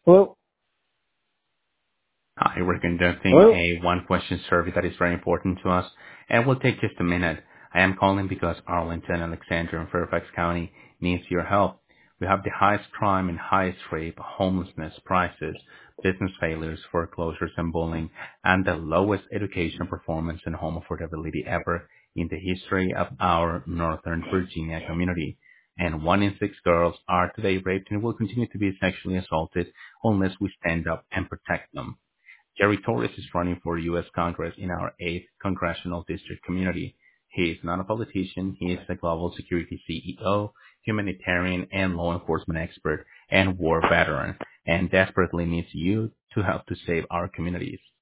Hello? Hi, we're conducting Hello? a one-question survey that is very important to us, and will take just a minute. I am calling because Arlington, Alexandria, and Fairfax County needs your help. We have the highest crime and highest rape, homelessness, prices, business failures, foreclosures, and bullying, and the lowest education performance and home affordability ever in the history of our Northern Virginia community. And 1 in 6 girls are today raped and will continue to be sexually assaulted unless we stand up and protect them. Jerry Torres is running for U.S. Congress in our 8th congressional district community. He is not a politician. He is a global security CEO, humanitarian and law enforcement expert, and war veteran, and desperately needs you to help to save our communities.